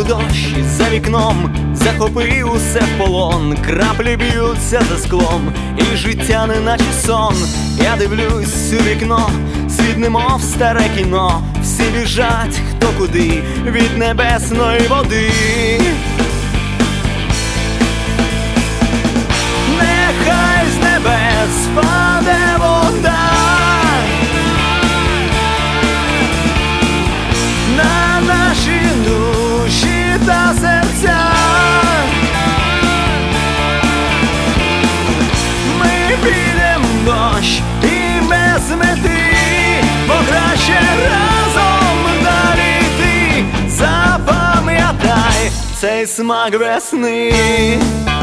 дощ за вікном захопив усе в полон. Краплі б'ються за склом, і життя неначе сон. Я дивлюсь у вікно, світ немов старе кіно. Всі біжать хто куди від небесної води. Нехай з небес спаде вода на наші душі та серця. Ми підем в дощ і без мети, бо краще разом далі йти. Запам'ятай цей смак весни.